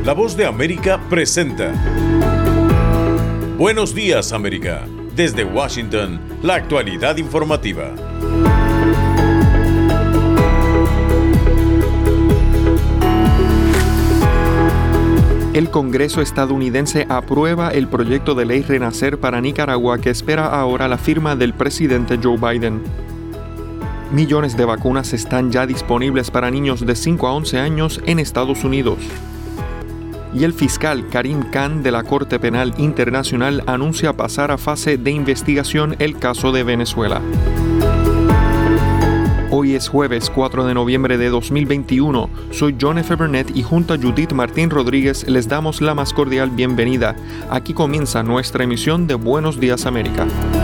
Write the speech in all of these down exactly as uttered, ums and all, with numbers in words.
La Voz de América presenta Buenos Días, América. Desde Washington, la actualidad informativa. El Congreso estadounidense aprueba el proyecto de ley Renacer para Nicaragua que espera ahora la firma del presidente Joe Biden. Millones de vacunas están ya disponibles para niños de cinco a once años en Estados Unidos. Y el fiscal Karim Khan de la Corte Penal Internacional anuncia pasar a fase de investigación el caso de Venezuela. Hoy es jueves cuatro de noviembre de dos mil veintiuno. Soy John F. Burnett y junto a Judith Martín Rodríguez les damos la más cordial bienvenida. Aquí comienza nuestra emisión de Buenos Días América.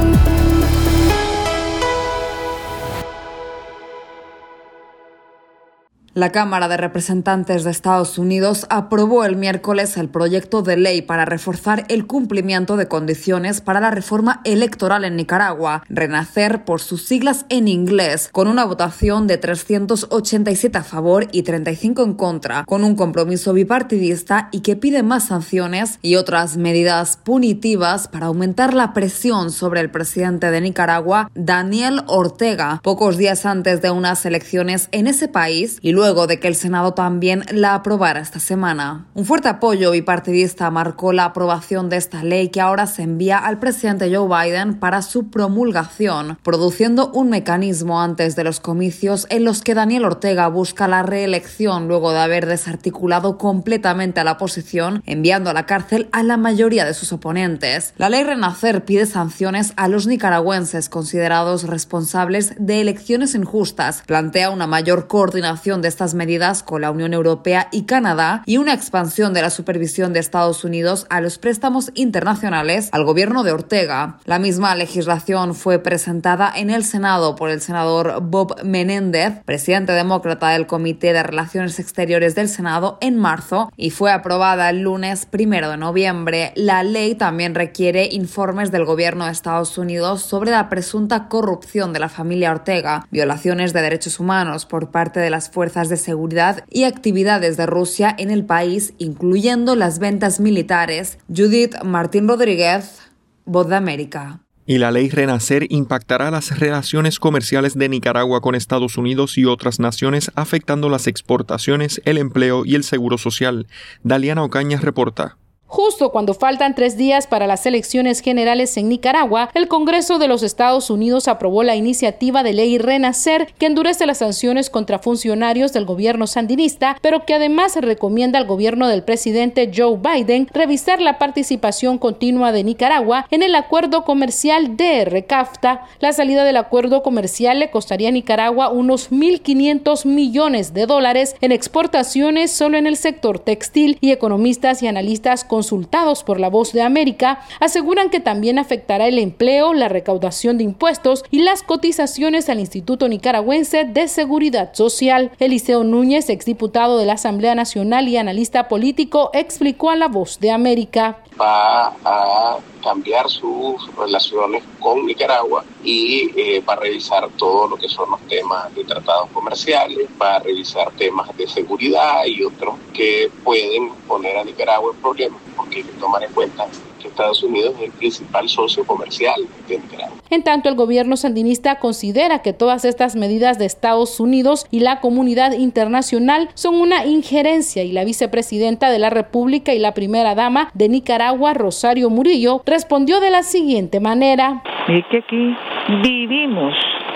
La Cámara de Representantes de Estados Unidos aprobó el miércoles el proyecto de ley para reforzar el cumplimiento de condiciones para la reforma electoral en Nicaragua, Renacer por sus siglas en inglés, con una votación de trescientos ochenta y siete a favor y treinta y cinco en contra, con un compromiso bipartidista y que pide más sanciones y otras medidas punitivas para aumentar la presión sobre el presidente de Nicaragua, Daniel Ortega, pocos días antes de unas elecciones en ese país y luego luego de que el Senado también la aprobara esta semana. Un fuerte apoyo bipartidista marcó la aprobación de esta ley que ahora se envía al presidente Joe Biden para su promulgación, produciendo un mecanismo antes de los comicios en los que Daniel Ortega busca la reelección luego de haber desarticulado completamente a la oposición, enviando a la cárcel a la mayoría de sus oponentes. La ley Renacer pide sanciones a los nicaragüenses considerados responsables de elecciones injustas, plantea una mayor coordinación de estas medidas con la Unión Europea y Canadá y una expansión de la supervisión de Estados Unidos a los préstamos internacionales al gobierno de Ortega. La misma legislación fue presentada en el Senado por el senador Bob Menéndez, presidente demócrata del Comité de Relaciones Exteriores del Senado, en marzo y fue aprobada el lunes primero de noviembre. La ley también requiere informes del gobierno de Estados Unidos sobre la presunta corrupción de la familia Ortega, violaciones de derechos humanos por parte de las fuerzas de seguridad y actividades de Rusia en el país, incluyendo las ventas militares. Judith Martín Rodríguez, Voz de América. Y la ley Renacer impactará las relaciones comerciales de Nicaragua con Estados Unidos y otras naciones, afectando las exportaciones, el empleo y el seguro social. Daliana Ocaña reporta. Justo cuando faltan tres días para las elecciones generales en Nicaragua, el Congreso de los Estados Unidos aprobó la iniciativa de ley Renacer, que endurece las sanciones contra funcionarios del gobierno sandinista, pero que además recomienda al gobierno del presidente Joe Biden revisar la participación continua de Nicaragua en el acuerdo comercial D R CAFTA. La salida del acuerdo comercial le costaría a Nicaragua unos mil quinientos millones de dólares en exportaciones solo en el sector textil, y economistas y analistas consultados por La Voz de América aseguran que también afectará el empleo, la recaudación de impuestos y las cotizaciones al Instituto Nicaragüense de Seguridad Social. Eliseo Núñez, exdiputado de la Asamblea Nacional y analista político, explicó a La Voz de América. Va a cambiar sus relaciones con Nicaragua y eh, va a revisar todo lo que son los temas de tratados comerciales, va a revisar temas de seguridad y otros que pueden poner a Nicaragua en problemas, porque hay que tomar en cuenta que Estados Unidos es el principal socio comercial de Nicaragua. En tanto, el gobierno sandinista considera que todas estas medidas de Estados Unidos y la comunidad internacional son una injerencia, y la vicepresidenta de la República y la primera dama de Nicaragua, Rosario Murillo, respondió de la siguiente manera. Es que aquí vivimos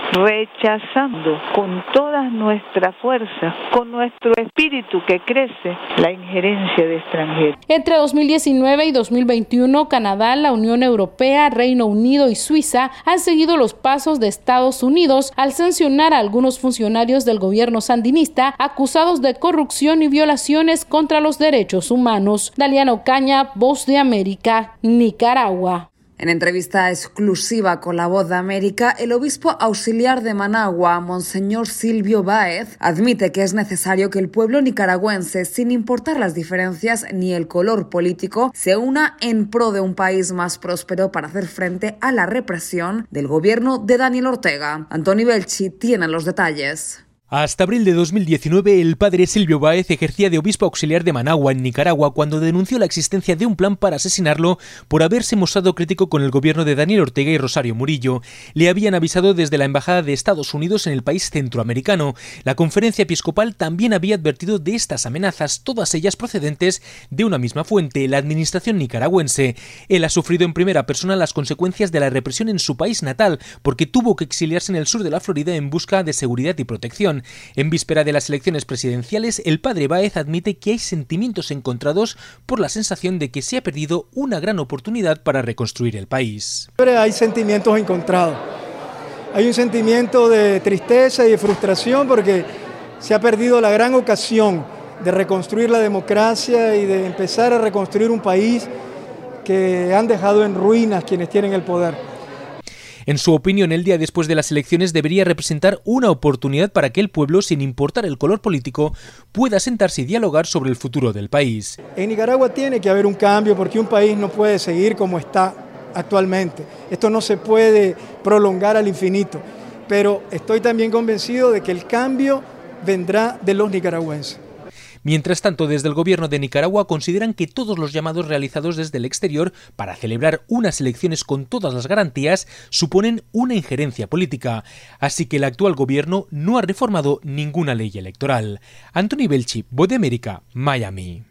rechazando con toda nuestra fuerza, con nuestro espíritu que crece, la injerencia de extranjeros. Entre dos mil diecinueve y dos mil veintiuno, Canadá, la Unión Europea, Reino Unido y Suiza han seguido los pasos de Estados Unidos al sancionar a algunos funcionarios del gobierno sandinista acusados de corrupción y violaciones contra los derechos humanos. Daliana Ocaña, Voz de América, Nicaragua. En entrevista exclusiva con La Voz de América, el obispo auxiliar de Managua, Monseñor Silvio Báez, admite que es necesario que el pueblo nicaragüense, sin importar las diferencias ni el color político, se una en pro de un país más próspero para hacer frente a la represión del gobierno de Daniel Ortega. Antoni Belchi tiene los detalles. Hasta abril de dos mil diecinueve, el padre Silvio Báez ejercía de obispo auxiliar de Managua, en Nicaragua, cuando denunció la existencia de un plan para asesinarlo por haberse mostrado crítico con el gobierno de Daniel Ortega y Rosario Murillo. Le habían avisado desde la Embajada de Estados Unidos en el país centroamericano. La Conferencia Episcopal también había advertido de estas amenazas, todas ellas procedentes de una misma fuente, la administración nicaragüense. Él ha sufrido en primera persona las consecuencias de la represión en su país natal, porque tuvo que exiliarse en el sur de la Florida en busca de seguridad y protección. En víspera de las elecciones presidenciales, el padre Báez admite que hay sentimientos encontrados por la sensación de que se ha perdido una gran oportunidad para reconstruir el país. Hay sentimientos encontrados. Hay un sentimiento de tristeza y de frustración porque se ha perdido la gran ocasión de reconstruir la democracia y de empezar a reconstruir un país que han dejado en ruinas quienes tienen el poder. En su opinión, el día después de las elecciones debería representar una oportunidad para que el pueblo, sin importar el color político, pueda sentarse y dialogar sobre el futuro del país. En Nicaragua tiene que haber un cambio porque un país no puede seguir como está actualmente. Esto no se puede prolongar al infinito, pero estoy también convencido de que el cambio vendrá de los nicaragüenses. Mientras tanto, desde el gobierno de Nicaragua consideran que todos los llamados realizados desde el exterior para celebrar unas elecciones con todas las garantías suponen una injerencia política, así que el actual gobierno no ha reformado ninguna ley electoral. Anthony Belchi, Voz de América, Miami.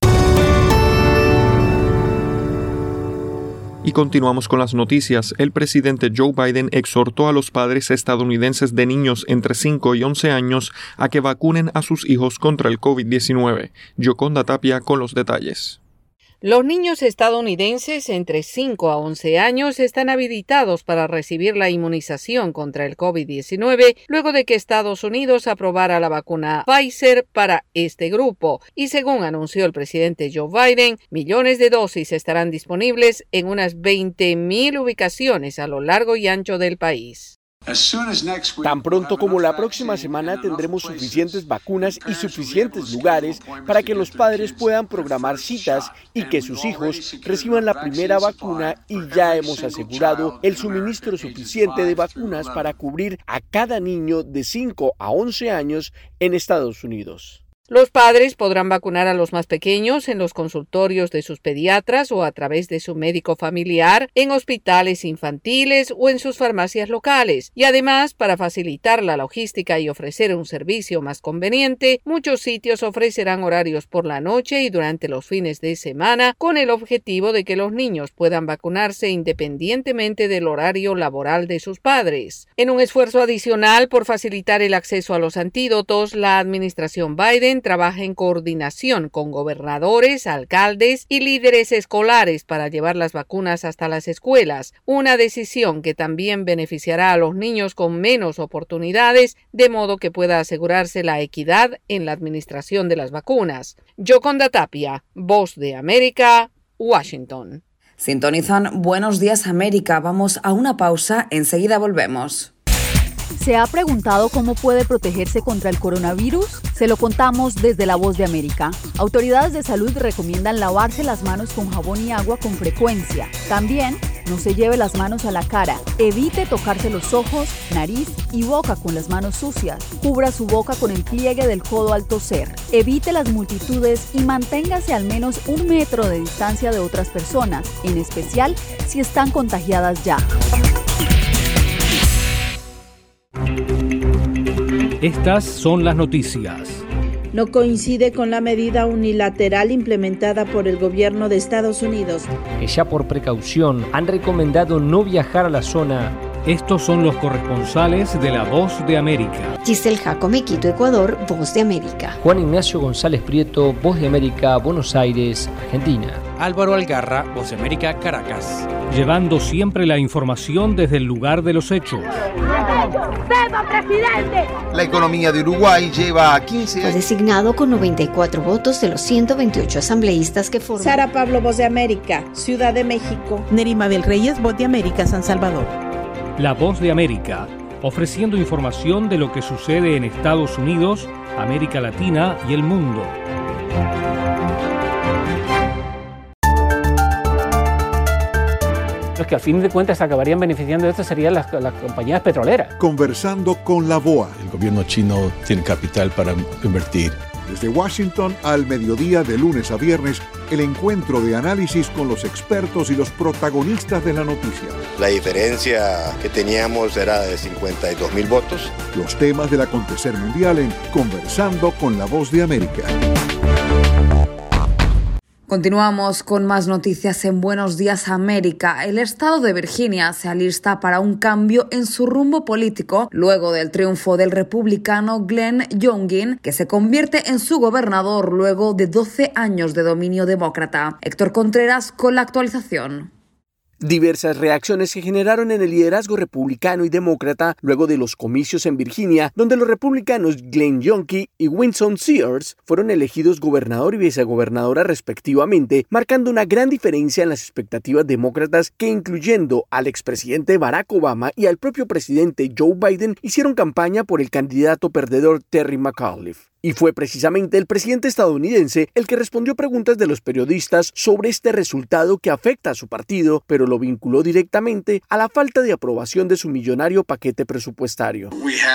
Y continuamos con las noticias. El presidente Joe Biden exhortó a los padres estadounidenses de niños entre cinco y once años a que vacunen a sus hijos contra el COVID diecinueve. Yoconda Tapia con los detalles. Los niños estadounidenses entre cinco a once años están habilitados para recibir la inmunización contra el COVID diecinueve luego de que Estados Unidos aprobara la vacuna Pfizer para este grupo. Y según anunció el presidente Joe Biden, millones de dosis estarán disponibles en unas veinte mil ubicaciones a lo largo y ancho del país. Tan pronto como la próxima semana tendremos suficientes vacunas y suficientes lugares para que los padres puedan programar citas y que sus hijos reciban la primera vacuna, y ya hemos asegurado el suministro suficiente de vacunas para cubrir a cada niño de cinco a once años en Estados Unidos. Los padres podrán vacunar a los más pequeños en los consultorios de sus pediatras o a través de su médico familiar, en hospitales infantiles o en sus farmacias locales. Y además, para facilitar la logística y ofrecer un servicio más conveniente, muchos sitios ofrecerán horarios por la noche y durante los fines de semana, con el objetivo de que los niños puedan vacunarse independientemente del horario laboral de sus padres. En un esfuerzo adicional por facilitar el acceso a los antídotos, la administración Biden trabaja en coordinación con gobernadores, alcaldes y líderes escolares para llevar las vacunas hasta las escuelas, una decisión que también beneficiará a los niños con menos oportunidades, de modo que pueda asegurarse la equidad en la administración de las vacunas. Yoconda Tapia, Voz de América, Washington. Sintonizan Buenos Días América. Vamos a una pausa, enseguida volvemos. ¿Se ha preguntado cómo puede protegerse contra el coronavirus? Se lo contamos desde La Voz de América. Autoridades de salud recomiendan lavarse las manos con jabón y agua con frecuencia. También, no se lleve las manos a la cara. Evite tocarse los ojos, nariz y boca con las manos sucias. Cubra su boca con el pliegue del codo al toser. Evite las multitudes y manténgase al menos un metro de distancia de otras personas, en especial si están contagiadas ya. Estas son las noticias. No coincide con la medida unilateral implementada por el gobierno de Estados Unidos, que ya por precaución han recomendado no viajar a la zona. Estos son los corresponsales de La Voz de América. Giselle Jacome, Quito, Ecuador, Voz de América. Juan Ignacio González Prieto, Voz de América, Buenos Aires, Argentina. Álvaro Algarra, Voz de América, Caracas. Llevando siempre la información desde el lugar de los hechos. ¡Viva, presidente! La economía de Uruguay lleva quince años. Fue designado con noventa y cuatro votos de los ciento veintiocho asambleístas que forman. Sara Pablo, Voz de América, Ciudad de México. Nerima Bel Reyes, Voz de América, San Salvador. La Voz de América, ofreciendo información de lo que sucede en Estados Unidos, América Latina y el mundo. Los que al fin de cuentas acabarían beneficiando de esto serían las, las compañías petroleras. Conversando con la B O A. El gobierno chino tiene capital para invertir. Desde Washington al mediodía de lunes a viernes, el encuentro de análisis con los expertos y los protagonistas de la noticia. La diferencia que teníamos era de cincuenta y dos mil votos. Los temas del acontecer mundial en Conversando con la Voz de América. Continuamos con más noticias en Buenos Días América. El estado de Virginia se alista para un cambio en su rumbo político luego del triunfo del republicano Glenn Youngkin, que se convierte en su gobernador luego de doce años de dominio demócrata. Héctor Contreras con la actualización. Diversas reacciones se generaron en el liderazgo republicano y demócrata luego de los comicios en Virginia, donde los republicanos Glenn Youngkin y Winston Sears fueron elegidos gobernador y vicegobernadora respectivamente, marcando una gran diferencia en las expectativas demócratas que, incluyendo al expresidente Barack Obama y al propio presidente Joe Biden, hicieron campaña por el candidato perdedor Terry McAuliffe. Y fue precisamente el presidente estadounidense el que respondió preguntas de los periodistas sobre este resultado que afecta a su partido, pero lo vinculó directamente a la falta de aprobación de su millonario paquete presupuestario.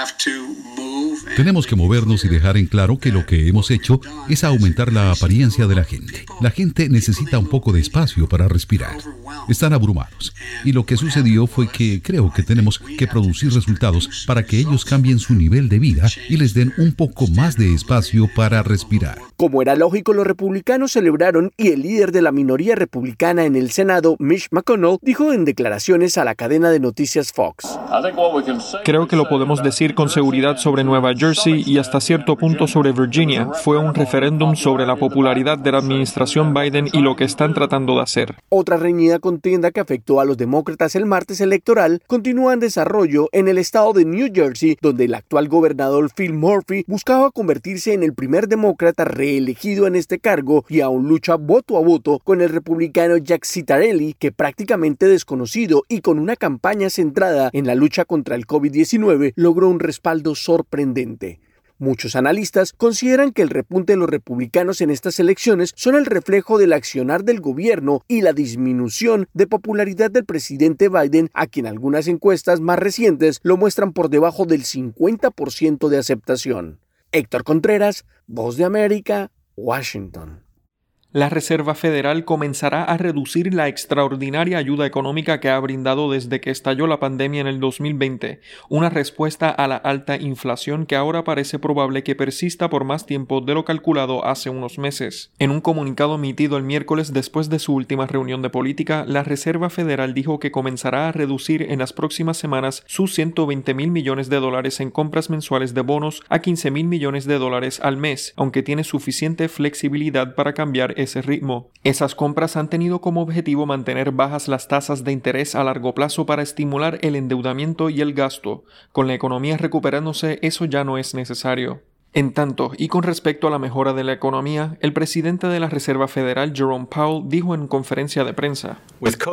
Tenemos que movernos y dejar en claro que lo que hemos hecho es aumentar la apariencia de la gente. La gente necesita un poco de espacio para respirar. Están abrumados. Y lo que sucedió fue que creo que tenemos que producir resultados para que ellos cambien su nivel de vida y les den un poco más de espacio para respirar. Como era lógico, los republicanos celebraron y el líder de la minoría republicana en el Senado, Mitch McConnell, dijo en declaraciones a la cadena de noticias Fox. Creo que lo podemos decir con seguridad sobre Nueva Jersey y hasta cierto punto sobre Virginia. Fue un referéndum sobre la popularidad de la administración Biden y lo que están tratando de hacer. Otra reñida contienda que afectó a los demócratas el martes electoral continúa en desarrollo en el estado de New Jersey, donde el actual gobernador Phil Murphy buscaba convertirse en el primer demócrata reelegido en este cargo y aún lucha voto a voto con el republicano Jack Ciattarelli, que prácticamente desconocido y con una campaña centrada en la lucha contra el COVID diecinueve logró un respaldo sorprendente. Muchos analistas consideran que el repunte de los republicanos en estas elecciones son el reflejo del accionar del gobierno y la disminución de popularidad del presidente Biden, a quien algunas encuestas más recientes lo muestran por debajo del cincuenta por ciento de aceptación. Héctor Contreras, Voz de América, Washington. La Reserva Federal comenzará a reducir la extraordinaria ayuda económica que ha brindado desde que estalló la pandemia en el dos mil veinte, una respuesta a la alta inflación que ahora parece probable que persista por más tiempo de lo calculado hace unos meses. En un comunicado emitido el miércoles después de su última reunión de política, la Reserva Federal dijo que comenzará a reducir en las próximas semanas sus ciento veinte mil millones de dólares en compras mensuales de bonos a quince mil millones de dólares al mes, aunque tiene suficiente flexibilidad para cambiar ese ritmo. Esas compras han tenido como objetivo mantener bajas las tasas de interés a largo plazo para estimular el endeudamiento y el gasto. Con la economía recuperándose, eso ya no es necesario. En tanto, y con respecto a la mejora de la economía, el presidente de la Reserva Federal, Jerome Powell, dijo en conferencia de prensa: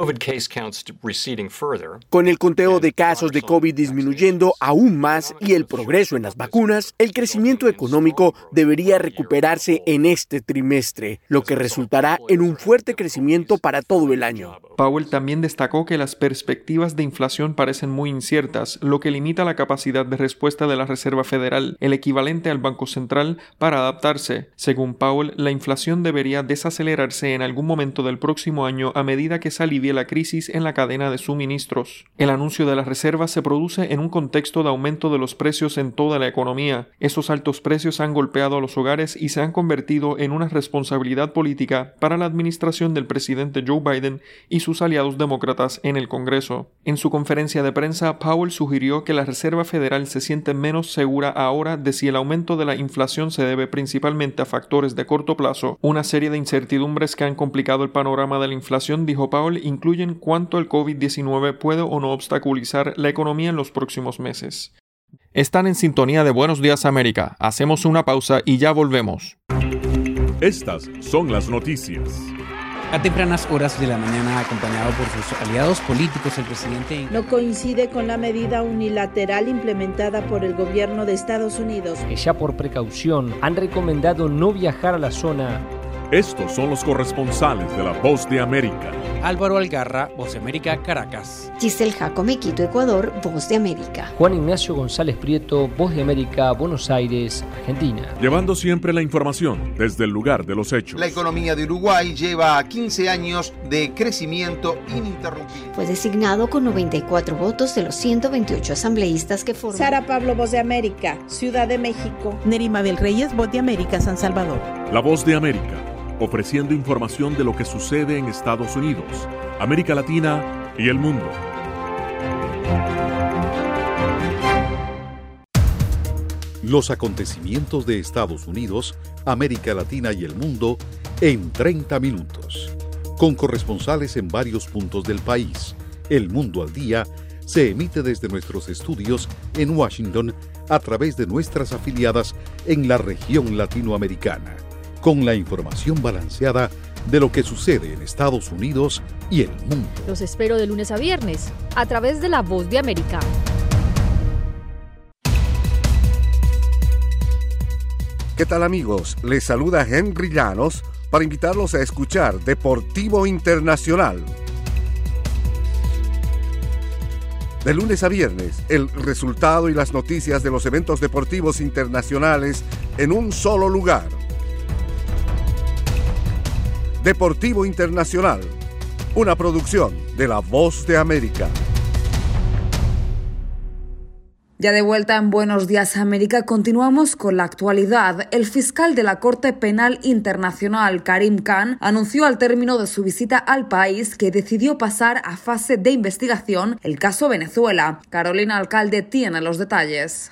Con el conteo de casos de COVID disminuyendo aún más y el progreso en las vacunas, el crecimiento económico debería recuperarse en este trimestre, lo que resultará en un fuerte crecimiento para todo el año. Powell también destacó que las perspectivas de inflación parecen muy inciertas, lo que limita la capacidad de respuesta de la Reserva Federal, el equivalente al Banco Central, para adaptarse. Según Powell, la inflación debería desacelerarse en algún momento del próximo año a medida que se alivie la crisis en la cadena de suministros. El anuncio de la Reserva se produce en un contexto de aumento de los precios en toda la economía. Esos altos precios han golpeado a los hogares y se han convertido en una responsabilidad política para la administración del presidente Joe Biden y sus aliados demócratas en el Congreso. En su conferencia de prensa, Powell sugirió que la Reserva Federal se siente menos segura ahora de si el aumento de la inflación se debe principalmente a factores de corto plazo. Una serie de incertidumbres que han complicado el panorama de la inflación, dijo Powell, incluyen cuánto el COVID diecinueve puede o no obstaculizar la economía en los próximos meses. Están en sintonía de Buenos Días América. Hacemos una pausa y ya volvemos. Estas son las noticias. A tempranas horas de la mañana, acompañado por sus aliados políticos, el presidente... No coincide con la medida unilateral implementada por el gobierno de Estados Unidos. Que ya por precaución han recomendado no viajar a la zona. Estos son los corresponsales de La Voz de América. Álvaro Algarra, Voz de América, Caracas. Giselle Jacome, Quito, Ecuador, Voz de América. Juan Ignacio González Prieto, Voz de América, Buenos Aires, Argentina. Llevando siempre la información desde el lugar de los hechos. La economía de Uruguay lleva quince años de crecimiento ininterrumpido. Fue designado con noventa y cuatro votos de los ciento veintiocho asambleístas que forman. Sara Pablo, Voz de América, Ciudad de México. Neri Mabel Reyes, Voz de América, San Salvador. La Voz de América, ofreciendo información de lo que sucede en Estados Unidos, América Latina y el mundo. Los acontecimientos de Estados Unidos, América Latina y el mundo en treinta minutos. Con corresponsales en varios puntos del país. El Mundo al Día se emite desde nuestros estudios en Washington a través de nuestras afiliadas en la región latinoamericana, con la información balanceada de lo que sucede en Estados Unidos y el mundo. Los espero de lunes a viernes a través de La Voz de América. ¿Qué tal, amigos? Les saluda Henry Llanos para invitarlos a escuchar Deportivo Internacional. De lunes a viernes, el resultado y las noticias de los eventos deportivos internacionales en un solo lugar. Deportivo Internacional, una producción de La Voz de América. Ya de vuelta en Buenos Días América, continuamos con la actualidad. El fiscal de la Corte Penal Internacional, Karim Khan, anunció al término de su visita al país que decidió pasar a fase de investigación el caso Venezuela. Carolina Alcalde tiene los detalles.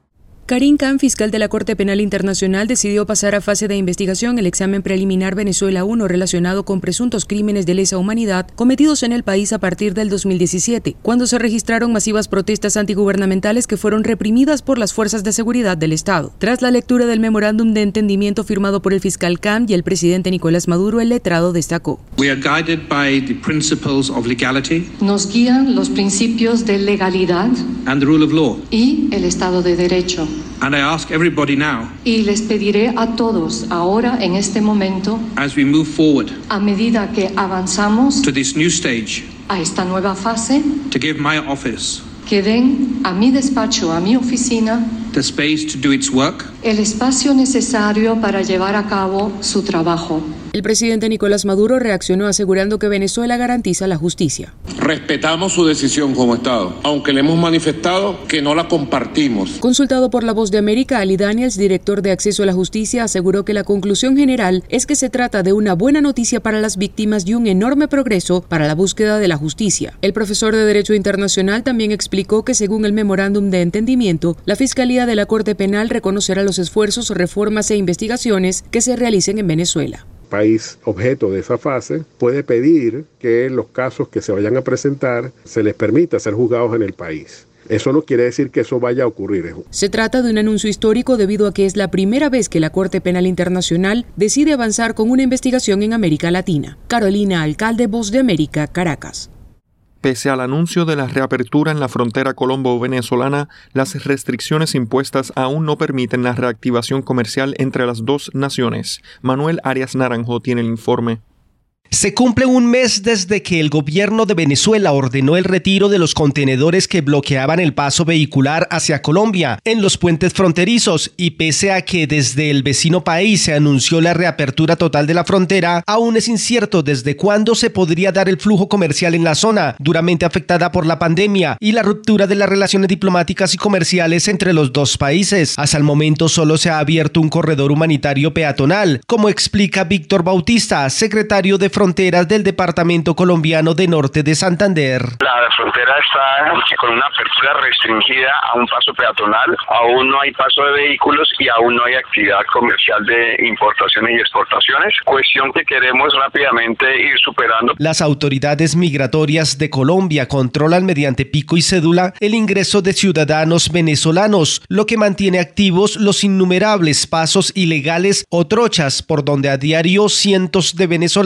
Karim Khan, fiscal de la Corte Penal Internacional, decidió pasar a fase de investigación el examen preliminar Venezuela uno relacionado con presuntos crímenes de lesa humanidad cometidos en el país a partir del dos mil diecisiete, cuando se registraron masivas protestas antigubernamentales que fueron reprimidas por las fuerzas de seguridad del Estado. Tras la lectura del memorándum de entendimiento firmado por el fiscal Khan y el presidente Nicolás Maduro, el letrado destacó: We are guided by the principles of legality. Nos guían los principios de legalidad and the rule of law. Y el Estado de Derecho. And I ask everybody now, y les pediré a todos ahora, en este momento, as we move forward, a medida que avanzamos to this new stage, a esta nueva fase, to give my office, que den a mi despacho, a mi oficina, the space to do its work, el espacio necesario para llevar a cabo su trabajo. El presidente Nicolás Maduro reaccionó asegurando que Venezuela garantiza la justicia. Respetamos su decisión como Estado, aunque le hemos manifestado que no la compartimos. Consultado por La Voz de América, Ali Daniels, director de Acceso a la Justicia, aseguró que la conclusión general es que se trata de una buena noticia para las víctimas y un enorme progreso para la búsqueda de la justicia. El profesor de Derecho Internacional también explicó que según el memorándum de entendimiento, la Fiscalía de la Corte Penal reconocerá los esfuerzos, reformas e investigaciones que se realicen en Venezuela. País objeto de esa fase puede pedir que los casos que se vayan a presentar se les permita ser juzgados en el país. Eso no quiere decir que eso vaya a ocurrir. Se trata de un anuncio histórico debido a que es la primera vez que la Corte Penal Internacional decide avanzar con una investigación en América Latina. Carolina Alcalde, Voz de América, Caracas. Pese al anuncio de la reapertura en la frontera colombo-venezolana, las restricciones impuestas aún no permiten la reactivación comercial entre las dos naciones. Manuel Arias Naranjo tiene el informe. Se cumple un mes desde que el gobierno de Venezuela ordenó el retiro de los contenedores que bloqueaban el paso vehicular hacia Colombia en los puentes fronterizos, y pese a que desde el vecino país se anunció la reapertura total de la frontera, aún es incierto desde cuándo se podría dar el flujo comercial en la zona, duramente afectada por la pandemia y la ruptura de las relaciones diplomáticas y comerciales entre los dos países. Hasta el momento solo se ha abierto un corredor humanitario peatonal, como explica Víctor Bautista, secretario de Fronteras del Departamento Colombiano de Norte de Santander. La frontera está con una apertura restringida a un paso peatonal, aún no hay paso de vehículos y aún no hay actividad comercial de importaciones y exportaciones, cuestión que queremos rápidamente ir superando. Las autoridades migratorias de Colombia controlan mediante pico y cédula el ingreso de ciudadanos venezolanos, lo que mantiene activos los innumerables pasos ilegales o trochas por donde a diario cientos de venezolanos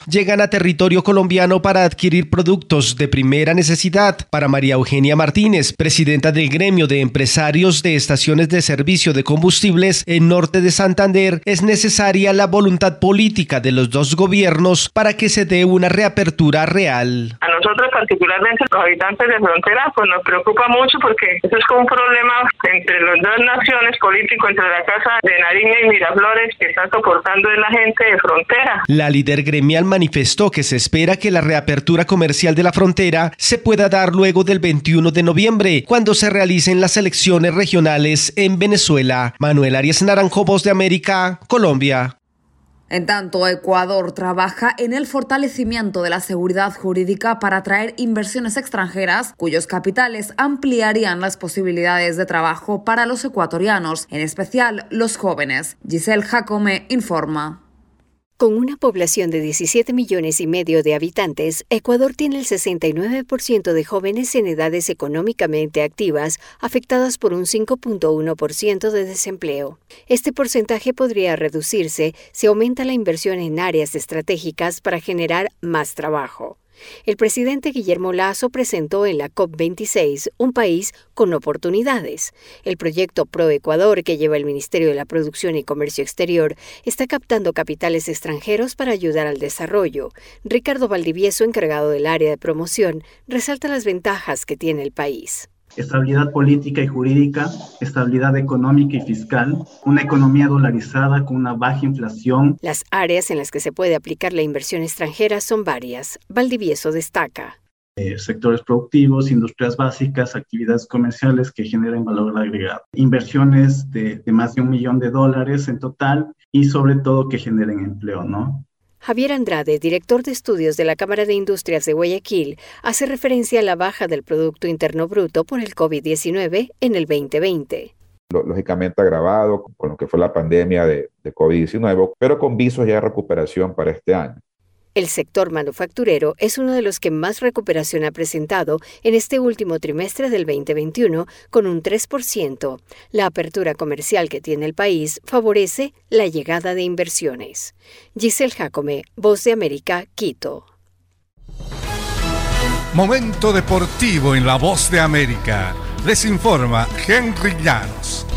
llegan a territorio colombiano para adquirir productos de primera necesidad. Para María Eugenia Martínez, presidenta del gremio de empresarios de estaciones de servicio de combustibles en norte de Santander, es necesaria la voluntad política de los dos gobiernos para que se dé una reapertura real. A nosotros particularmente los habitantes de frontera pues nos preocupa mucho porque eso es como un problema entre las dos naciones político, entre la Casa de Nariño y Miraflores, que están soportando a la gente de frontera. La líder gremial manifestó que se espera que la reapertura comercial de la frontera se pueda dar luego del veintiuno de noviembre, cuando se realicen las elecciones regionales en Venezuela. Manuel Arias Naranjo, Voz de América, Colombia. En tanto, Ecuador trabaja en el fortalecimiento de la seguridad jurídica para atraer inversiones extranjeras, cuyos capitales ampliarían las posibilidades de trabajo para los ecuatorianos, en especial los jóvenes. Giselle Jacome informa. Con una población de diecisiete millones y medio de habitantes, Ecuador tiene el sesenta y nueve por ciento de jóvenes en edades económicamente activas, afectadas por un cinco punto uno por ciento de desempleo. Este porcentaje podría reducirse si aumenta la inversión en áreas estratégicas para generar más trabajo. El presidente Guillermo Lasso presentó en la COP veintiséis un país con oportunidades. El proyecto Pro Ecuador, que lleva el Ministerio de la Producción y Comercio Exterior, está captando capitales extranjeros para ayudar al desarrollo. Ricardo Valdivieso, encargado del área de promoción, resalta las ventajas que tiene el país. Estabilidad política y jurídica, estabilidad económica y fiscal, una economía dolarizada con una baja inflación. Las áreas en las que se puede aplicar la inversión extranjera son varias. Valdivieso destaca. Eh, sectores productivos, industrias básicas, actividades comerciales que generen valor agregado. Inversiones de, de más de un millón de dólares en total y sobre todo que generen empleo, ¿no? Javier Andrade, director de estudios de la Cámara de Industrias de Guayaquil, hace referencia a la baja del Producto Interno Bruto por el COVID diecinueve en el veinte veinte. Lógicamente agravado con lo que fue la pandemia de, de COVID diecinueve, pero con visos ya de recuperación para este año. El sector manufacturero es uno de los que más recuperación ha presentado en este último trimestre del veinte veintiuno, con un tres por ciento. La apertura comercial que tiene el país favorece la llegada de inversiones. Giselle Jacome, Voz de América, Quito. Momento deportivo en La Voz de América. Les informa Henry Llanos.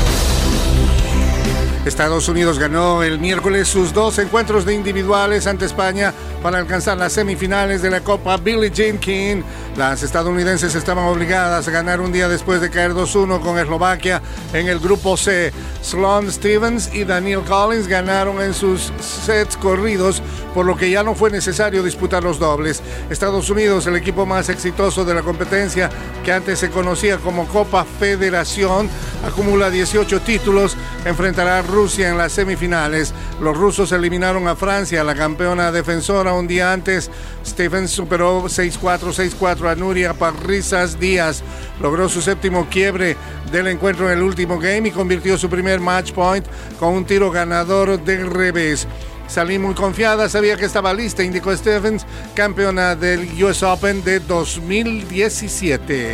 Estados Unidos ganó el miércoles sus dos encuentros de individuales ante España para alcanzar las semifinales de la Copa Billie Jean King. Las estadounidenses estaban obligadas a ganar un día después de caer dos uno con Eslovaquia en el grupo C. Sloane Stevens y Danielle Collins ganaron en sus sets corridos, por lo que ya no fue necesario disputar los dobles. Estados Unidos, el equipo más exitoso de la competencia, que antes se conocía como Copa Federación, acumula dieciocho títulos, enfrentará a Rusia en las semifinales. Los rusos eliminaron a Francia, la campeona defensora, un día antes. Stevens superó seis cuatro, seis cuatro a Nuria Parrizas Díaz. Logró su séptimo quiebre del encuentro en el último game y convirtió su primer match point con un tiro ganador de revés. Salí muy confiada, sabía que estaba lista, indicó Stevens, campeona del U S Open de dos mil diecisiete.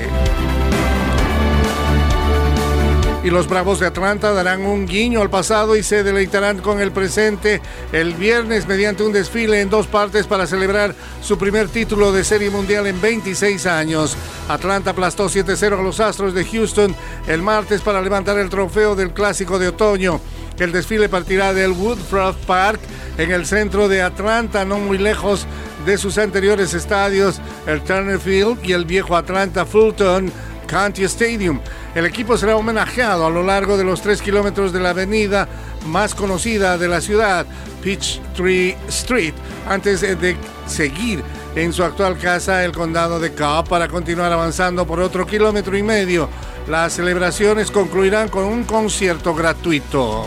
Y los Bravos de Atlanta darán un guiño al pasado y se deleitarán con el presente el viernes mediante un desfile en dos partes para celebrar su primer título de Serie Mundial en veintiséis años. Atlanta aplastó siete cero a los Astros de Houston el martes para levantar el trofeo del Clásico de Otoño. El desfile partirá del Woodruff Park en el centro de Atlanta, no muy lejos de sus anteriores estadios, el Turner Field y el viejo Atlanta Fulton County Stadium. El equipo será homenajeado a lo largo de los tres kilómetros de la avenida más conocida de la ciudad, Peachtree Street, antes de seguir en su actual casa, el condado de Cobb, para continuar avanzando por otro kilómetro y medio. Las celebraciones concluirán con un concierto gratuito.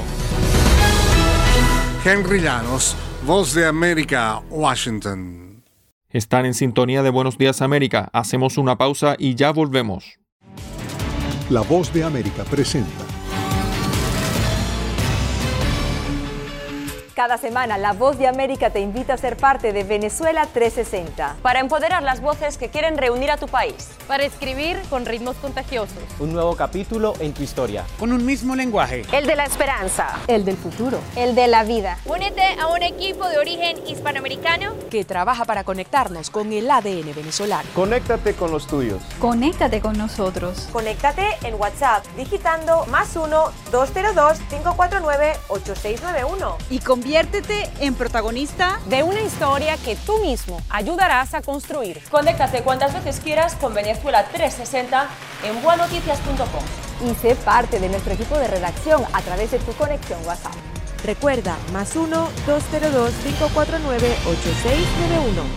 Henry Llanos, Voz de América, Washington. Están en sintonía de Buenos Días América. Hacemos una pausa y ya volvemos. La Voz de América presenta Cada semana, La Voz de América te invita a ser parte de Venezuela trescientos sesenta. Para empoderar las voces que quieren reunir a tu país. Para escribir con ritmos contagiosos. Un nuevo capítulo en tu historia. Con un mismo lenguaje. El de la esperanza. El del futuro. El de la vida. Únete a un equipo de origen hispanoamericano que trabaja para conectarnos con el A D N venezolano. Conéctate con los tuyos. Conéctate con nosotros. Conéctate en WhatsApp digitando más uno, dos cero dos, cinco cuatro nueve, ocho seis nueve uno. Y conviértete en protagonista de una historia que tú mismo ayudarás a construir. Conéctate cuantas veces quieras con Venezuela trescientos sesenta en bua noticias punto com. Y sé parte de nuestro equipo de redacción a través de tu conexión WhatsApp. Recuerda, más uno, dos cero dos, cinco cuatro nueve, ocho seis nueve uno.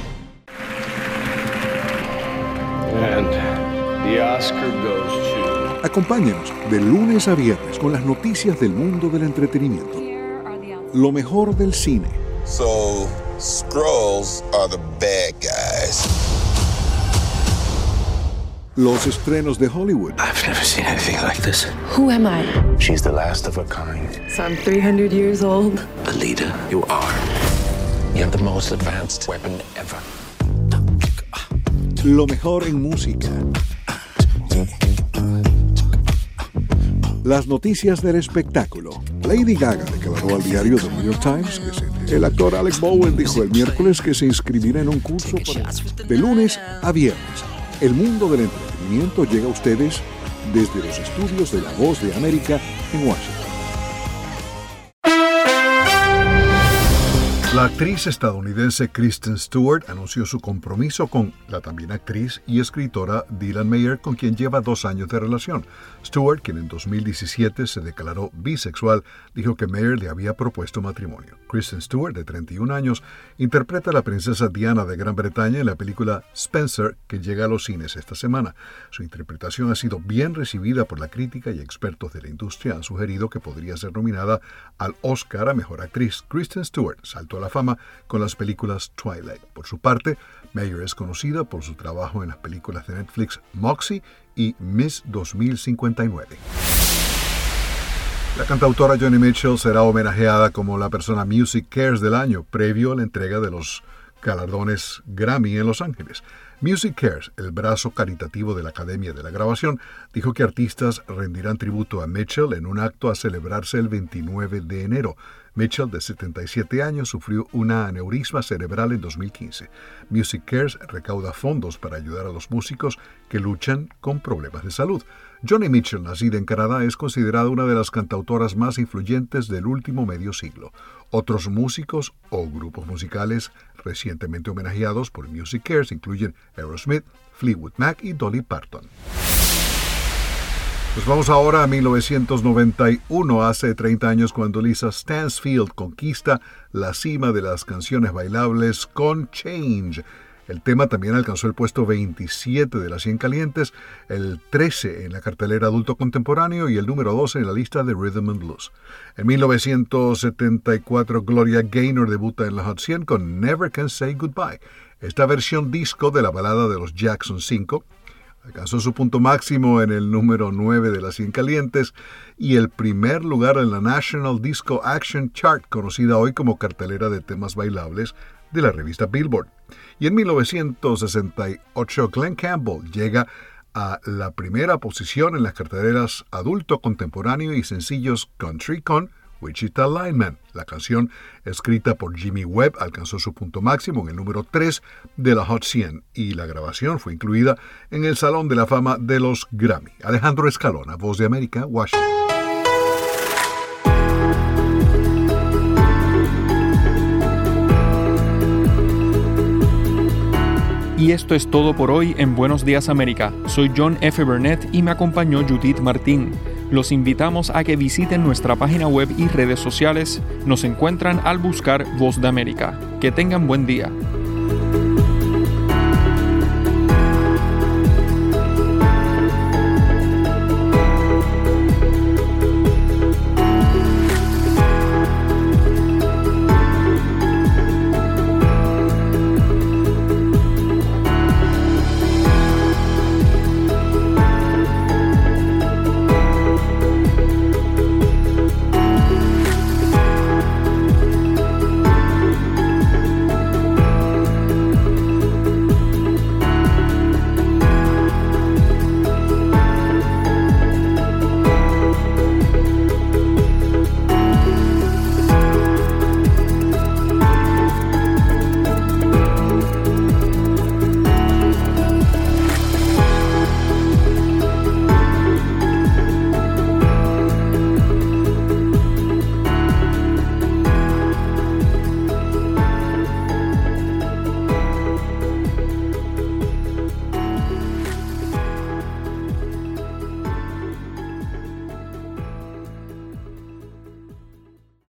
And the Oscar goes to... Acompáñenos de lunes a viernes con las noticias del mundo del entretenimiento. Lo mejor del cine. So, Skrulls are the bad guys. Los estrenos de Hollywood. I've never seen anything like this. Who am I? She's the last of her kind. So I'm three hundred years old. Alita, you are. You have the most advanced weapon ever. Lo mejor en música. Las noticias del espectáculo. Lady Gaga declaró al diario The New York Times que se... El actor Alec Bowen dijo el miércoles que se inscribirá en un curso para... de lunes a viernes. El mundo del entretenimiento llega a ustedes desde los estudios de La Voz de América en Washington. La actriz estadounidense Kristen Stewart anunció su compromiso con la también actriz y escritora Dylan Meyer, con quien lleva dos años de relación. Stewart, quien en dos mil diecisiete se declaró bisexual, dijo que Meyer le había propuesto matrimonio. Kristen Stewart, de treinta y un años, interpreta a la princesa Diana de Gran Bretaña en la película Spencer, que llega a los cines esta semana. Su interpretación ha sido bien recibida por la crítica y expertos de la industria han sugerido que podría ser nominada al Oscar a Mejor Actriz. Kristen Stewart saltó a la fama con las películas Twilight. Por su parte, Meyer es conocida por su trabajo en las películas de Netflix Moxie y Miss dos mil cincuenta y nueve. La cantautora Joni Mitchell será homenajeada como la persona Music Cares del año, previo a la entrega de los galardones Grammy en Los Ángeles. Music Cares, el brazo caritativo de la Academia de la Grabación, dijo que artistas rendirán tributo a Mitchell en un acto a celebrarse el veintinueve de enero. Mitchell, de setenta y siete años, sufrió una aneurisma cerebral en dos mil quince. Music Cares recauda fondos para ayudar a los músicos que luchan con problemas de salud. Joni Mitchell, nacida en Canadá, es considerada una de las cantautoras más influyentes del último medio siglo. Otros músicos o grupos musicales recientemente homenajeados por Music Cares incluyen Aerosmith, Fleetwood Mac y Dolly Parton. Pues vamos ahora a mil novecientos noventa y uno, hace treinta años, cuando Lisa Stansfield conquista la cima de las canciones bailables con Change. El tema también alcanzó el puesto veintisiete de las cien calientes, el trece en la cartelera adulto contemporáneo y el número doce en la lista de Rhythm and Blues. En mil novecientos setenta y cuatro, Gloria Gaynor debuta en la Hot cien con Never Can Say Goodbye. Esta versión disco de la balada de los Jackson cinco alcanzó su punto máximo en el número nueve de las cien calientes y el primer lugar en la National Disco Action Chart, conocida hoy como cartelera de temas bailables de la revista Billboard. Y en mil novecientos sesenta y ocho, Glen Campbell llega a la primera posición en las carteleras adulto contemporáneo y sencillos country con Wichita Lineman. La canción, escrita por Jimmy Webb, alcanzó su punto máximo en el número tres de la Hot cien y la grabación fue incluida en el Salón de la Fama de los Grammy. Alejandro Escalona, Voz de América, Washington. Y esto es todo por hoy en Buenos Días América. Soy John F. Burnett y me acompañó Judith Martín. Los invitamos a que visiten nuestra página web y redes sociales. Nos encuentran al buscar Voz de América. Que tengan buen día.